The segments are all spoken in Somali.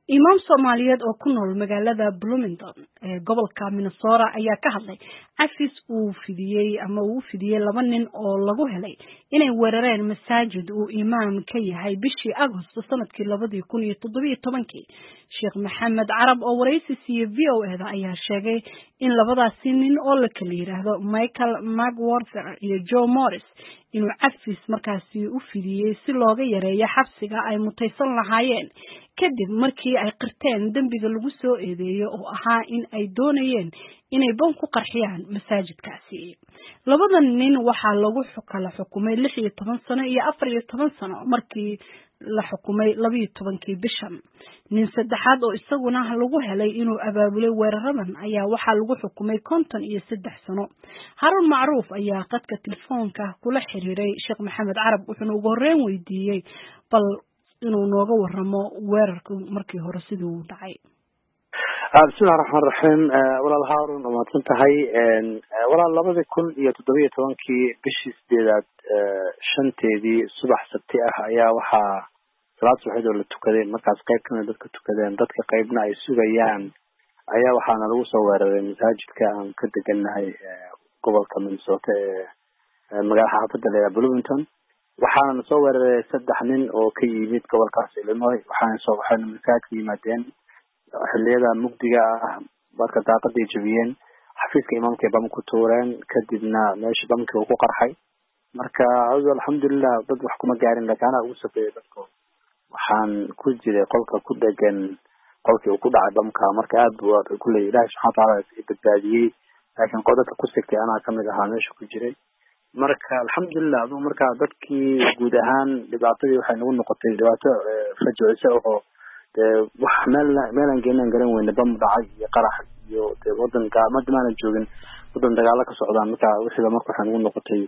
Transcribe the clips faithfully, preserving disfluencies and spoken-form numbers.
Imaam Soomaaliyeed oo ku nool magaalada Bloomington ee gobolka Minnesota ayaa ka hadlay cafis uu fidiyay ama uu fidiyay laba nin oo lagu helay inay weerareen masaajid uu imaam ka yahay bishii Agosto sanadkii labada kun iyo toddoba iyo tobankii. Sheekh Maxamed Carab oo wareysi siiyay V O A da ayaa sheegay in labadaasi nin oo la kala yiraahdo Michael McWhorter iyo Joe Morris inuu cafis markaasi u fidiyay si looga yareeyo xabsiga ay mutaysan lahaayeen kadib markii ay qirteen dambiga lagu soo eedeeyo oo ahaa in ay doonayeen inay bom ku qarxiyaan masaajidkaasi. Labadan nin waxaa lagu kala xukumay lix iyo toban sano iyo afar iyo toban sano markii la xukumay laba iyo tobankii bishan. Nin saddexaad oo isaguna lagu helay inuu abaabulay weeraradan ayaa waxaa lagu xukumay konton iyo saddex sano. Harun Macruuf ayaa qadka telefoonka kula xiriiray Sheekh Maxamed Carab wuxuuna ugu horreyn weydiiyey bal inuu nooga warramo weerarka markii hore sidii uu dhacay. bismillahi raxmaani raxiim walaal Harun oo maadsan tahay walaal labada kun iyo toddoba iyo tobankii bishii sideedaad shanteedii subax sabti ah ayaa waxaa salaad subaxeed oo la tukaday markaas qayb kamid dadka tukadeen dadka qaybna ay sugayaan ayaa waxaana lagu soo weeraray masaajidka aan ka degannahay gobolka Minnesota ee magaalada xaafadda leedahay Bloomington. waxaana soo weeraray saddex nin oo ka yimid gobolkaas Illinois waxaana soo waxaana masaajidka yimaadeen xilliyada mugdiga ah marka daaqadii jabiyeen xafiiska imaamka ay bam ku tuureen kadibna meesha bamkii uu ku qarxay marka alxamdulillah dad wax kuma gaarin laakiin ana ugu safeeyay dadku waxaan ku jiray qolka ku dhagan qolkii uu ku dhacay bamka marka aad buu ku leeyahay Ilaahay subhanahu wa ta'ala is badbaadiyay laakiin qodobka ku sigtay ana kamid ahaa meesha ku jiray marka alxamdulillah adoo marka dadkii guud ahaan dhibaatadii waxay nagu noqotay dhibaato fajicisa oo wax meel meel aan geenan garan weyna bam dhacay iyo qarax iyo wadan gaamad maana joogin wadan dagaal ka socdaan marka wixii marka waxaan ugu noqotay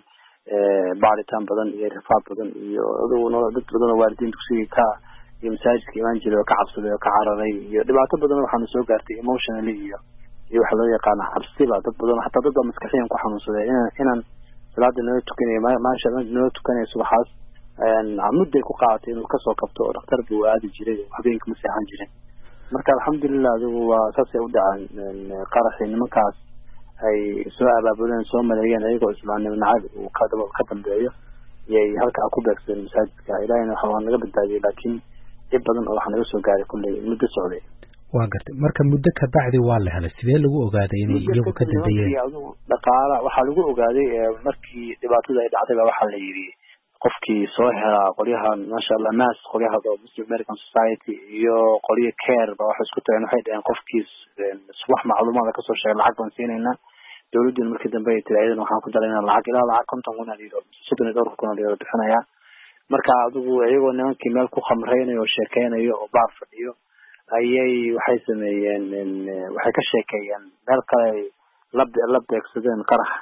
ee baaritaan badan iyo rifaad badan iyo adoo dad badan oo waalidiin dugsiga ka iyo masaajidka imaan jiray oo ka cabsaday oo ka cararay iyo dhibaato badan waxaan soo gaartay emotionally iyo iyo waxa loo yaqaan xabsiba dad badan hatta dad maskaxiyan ku xanuunsaday inaan inaan salaada noo tukanay maasha Allah noo tukanay subaxaas aan muddo ku qaadatay inuu ka soo kabto oo dhakhtar buu aadi jiray habeenkii ma seexan jiray marka alxamdulillah waa saas ay u dhacaan qaraxii nimankaas ay soo abaabuleen soo maleeyeen ayagoo islaamnimo nacab uu ka daba ka dambeeyo yay halka ku beegsan masaajidka ilaahayna waxa aan naga badbaadiyay laakiin dib badan oo waxa naga soo gaaray kulay muddo socday waa gartay marka muddo ka bacdi waa la helay sidee lagu ogaaday inay iyagu ka dambeeyeen dhaqaala waxa lagu ogaaday markii dhibaatada ay dhacday waxa la yiri qofkii soo helaa qoliyahan masha Allah maas qoliyaha Muslim American Society iyo qoliya care ba waxa isku tagaan waxay dhaheen qofkii wax macluumaad ka soo sheegay lacag baan siinayna dawladdu markii dambe ay tiraaheen waxaan ku dalaynaa lacag ilaa lacag konton kun oo soddon iyo dhowr kun oo bixinaya marka adigu ayagoo nimankii meel ku khamreynayo oo sheekeynayo oo baar fadhiyo ayay waxay sameeyeen waxay ka sheekeeyeen meel kale lab lab beegsadeen qarax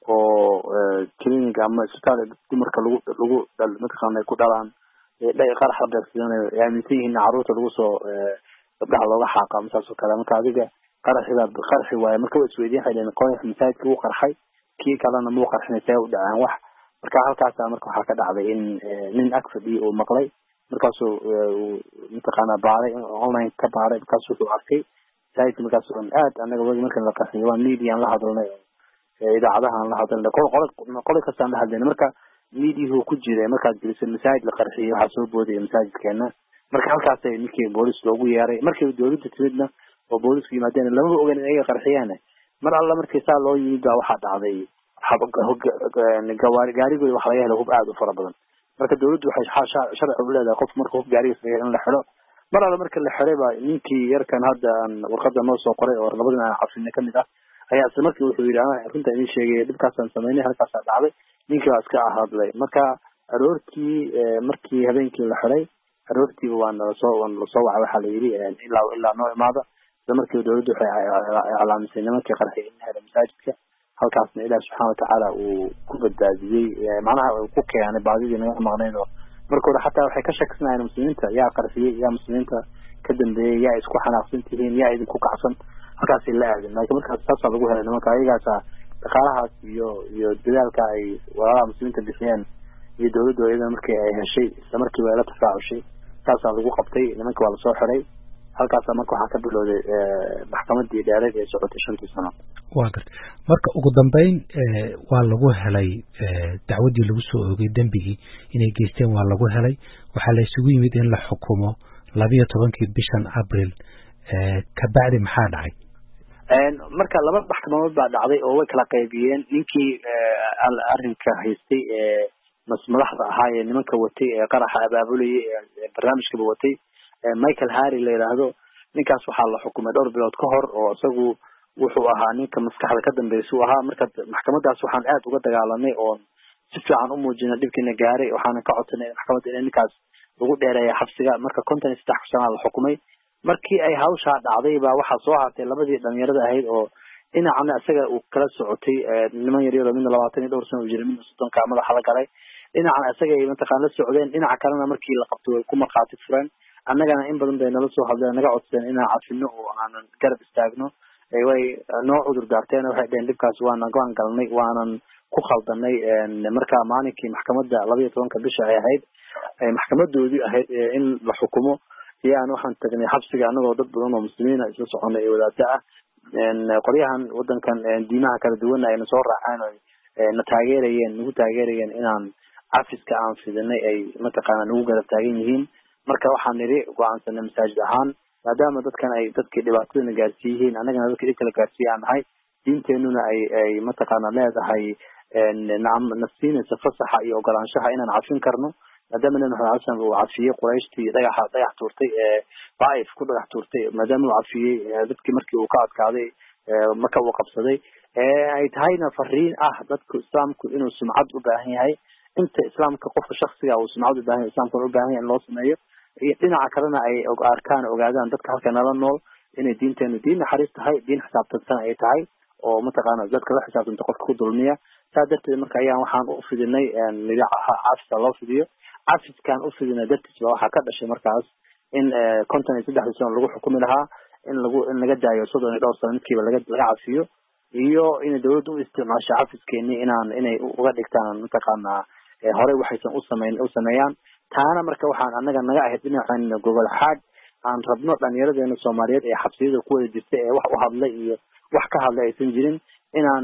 oo clinic ama isbitaal dumarka lagu lagu dal midkaan ay ku dhalaan ee qarax beegsadeen ay aaminsan caruurta lagu soo gabdhaha looga xaaqaa misaas oo kale marka adiga qaraxida qaraxi waaye marka way isweydiin xayleen qoyx masaajidka uu qarxay kii kalena muu qarxinaysaa u dhacaan wax marka halkaas marka waxa ka dhacday in nin agfadhi oo maqlay markaas uu intaqana baaray online ka baaray markaas uu arkay sayid markaas oo aad anaga wadi markan la qarxiyay waa media la hadalnay idaacadaha la hadalnay qol qol qol ka saan la hadalnay marka media ku jiray marka jilsan masaajid la qarxiyay waxa soo booday masaajidkeena marka halkaas ay ninkii booliis loogu yeeray markii dawladda timidna oo booliisku yimaadeen lama ogaan in ay qarxiyaan mar alla markii saa loo yimid waxa dhacday gawaari gaarigu waxa laga helay hub aad u fara badan marka dawladdu waxay sharci u leedahay qof markuu hub gaariga sameeyo in la xiro mar alla markii la xiray ba ninkii yarkan hadda warqada noo soo qoray oo labadana aan xafidnay kamid ah ayaa isla markii wuxuu yiri ana runta in sheegay dibkaas aan sameynay halkaas dhacday ninkii waa iska ahadlay marka aroortii markii habeenkii la xiray aroortii waan soo waan soo wacay waxa la yiri ilaa ilaa noo imaada isla markii dawladdu waxay calaamisay nimankii qarxay in hada masaajidka halkaasna Ilaahay subhanahu wa ta'ala uu ku badbaadiyay macnaha uu ku keenay baadidii naga maqnaydo markii hore xataa waxay ka shakisnaayeen muslimiinta yaa qarxiyay yaa muslimiinta ka dambeeyay yaa isku xanaaqsan tihiin yaa idin ku kacsan halkaas la aadin laakiin markaas taas lagu helay nimanka ayagaas dhaqaalahaas iyo iyo dadaalka ay walaalaha muslimiinta bixiyeen iyo dawladdu iyada markii ay heshay isla markii way la tafaacushay taas lagu qabtay nimanka waa la soo xiray halkaasa marka waxaa ka bilowday maxkamadii dheereed ee socotay shantii sano. waa garta marka ugu dambeyn waa lagu helay dacwadii lagu soo oogay dembigii inay geysteen waa lagu helay waxaa la isugu yimid in la xukumo labiyo tobankii bishan abril kabacdi maxaa dhacay? marka laba maxkamadood baa dhacday oo way kala qaybiyeen ninkii arrinka haystay ee madaxda ahaa ee nimanka watay ee qaraxa abaabulayay ee barnaamijkaba watay Michael Harry la yiraahdo ninkaas waxaa la xukumay dhowr bilood ka hor oo isagu wuxuu ahaa ninka maskaxda ka dambeysay uu ahaa marka maxkamadaas waxaan aad uga dagaalanay oo si fiican u muujinay dhibkiina gaaray waxaan ka codsanay maxkamadda in ninkaas lagu dheereeyo xabsiga marka konton iyo saddex sano la xukumay markii ay hawsha dhacday baa waxa soo hartay labadii dhalinyarada ahayd oo dhinacna isaga uu kala socotay niman yar yar oo midna labaatan iyo dhowr sano u jiray midna soddon ka madaxa la galay dhinacna isaga ay mataqaan la socdeen dhinaca kalena markii la qabtay way ku marqaati fureen annagana in badan bay nala soo hadleen naga codsadeen inaan cafino oo aanan garab istaagno way noo cudur daarteen waxay dhaheen dhibkaas waana go'aan galnay waanan ku khaldanay markaa maalinkii maxkamadda labiyo tobanka bisha ay ahayd maxkamadoodii ahayd in la xukumo iyaan waxaan tagnay xabsiga anagoo dad badan oo muslimiin isla soconay ee wadaada ah qoryahan wadankan diimaha kala duwan ayna soo raaceen oo na taageerayeen nagu taageerayeen inaan cafiska aan fidinay ay mataqaana nagu garab taagan yihiin marka waxaan niri go'aansanay masaajid ahaan maadaama dadkan ay dadkii dhibaatadana gaarsiiyeen annagana dadkii dhib kala gaarsiiyaan nahay diinteenuna ay ay mataqaana leedahay nafsiinaysa fasaxa iyo ogolaanshaha inaan cafin karno maadaama nabi maxamed xasan uu cafiyey qurayshtii dhagaxa dhagax tuurtay ee Taif ku dhagax tuurtay maadaama uu cafiyey dadkii markii uu ka adkaaday marka uu qabsaday ee ay tahayna fariin ah dadku islaamku inuu sumcad u baahan yahay inta islaamka qofka shakhsiga uu sumcad u baahan yahay islaamku u baahan yahay in loo sameeyo iyo dhinaca kalena ay arkaan ogaadaan dadka halka nala nool inay diinteenu diin naxariis tahay diin xisaabtansan ay tahay oo mataqaana dadka la xisaabtanta qofka ku dulmiya saa darteed marka ayaan waxaan u fidinay nidaca cafisa loo fidiyo cafiskaan u fidinay dartiis baa waxaa ka dhashay markaas in konton iyo saddex sano lagu xukumi lahaa in lagu in laga daayo soddon iyo dhowr sano midkiiba laga laga cafiyo iyo in dawladdu u isticmaasho cafiskeeni inaan inay uga dhigtaan mataqaana hore waxaysan u sameyn u sameeyaan taana marka waxaan annaga naga ahayd dhinacaan gobol xaad aan rabno dhalinyaradeena Soomaaliyeed ee xabsiyada ku wada jirtay ee wax u hadlay iyo wax ka hadlay aysan jirin inaan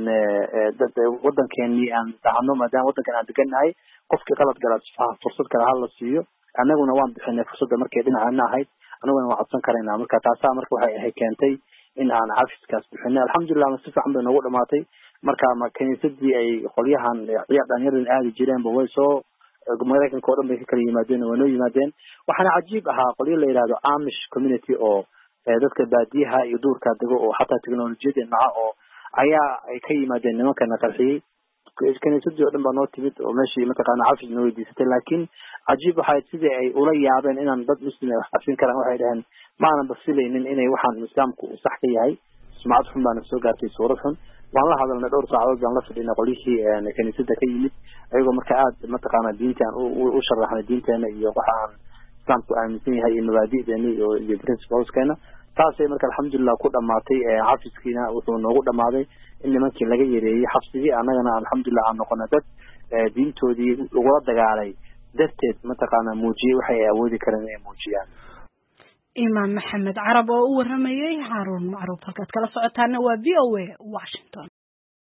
dad wadankeeni aan taano maadaama wadankan aan deganahay qofkii qalad gala fursad kale hal la siiyo annaguna waan bixinay fursadda markay dhinacana ahayd annaguna waan codsan karaynaa marka taasaa marka waxay ahayd keentay in aan cafiskaas bixinay alxamdulilah si fiican bay noogu dhamaatay marka kaniisadii ay qolyahan ciyaar dhalinyaradan aadi jireenba way soo maraykanka oo dhan bay ka kala yimaadeen oo noo yimaadeen waxaana cajiib ahaa qolyo la yidhaahdo Amish community oo dadka baadiyaha iyo duurka dego oo xataa teknolojiyada naca oo ayaa ay ka yimaadeen nimankana qarxiyey kaniisadii oo dhan baa noo timid oo meeshii mataqaana cafis noo weydiisatay laakiin cajiib waxay sidii ay ula yaabeen inaan dad muslim ay wax cafin karaan waxay dhaheen maanan basilaynin inay waxaan islaamku sax ka yahay sumcad xun baana soo gaartay suurad xun waan la hadalnay dhowr saacadood baan la fadhinay qolihii kaniisada ka yimid ayagoo marka aad mataqaana diintan u sharaxnay diinteena iyo waxaan islaamku aaminsan yahay iyo mabaadi'deena iyo iyo principleskeena taasay marka alxamdulilah ku dhamaatay cafiskiina wuxuu noogu dhamaaday in nimankii laga yareeyey xabsigii annagana alxamdulilah aan noqonay dad diintoodii lagula dagaalay darteed mataqaana muujiyey waxay awoodi kareen inay muujiyaan. Imaam Maxamed Carab oo u waramayay Haruun Macruuf halkaad kala socotaana waa V O A Washington.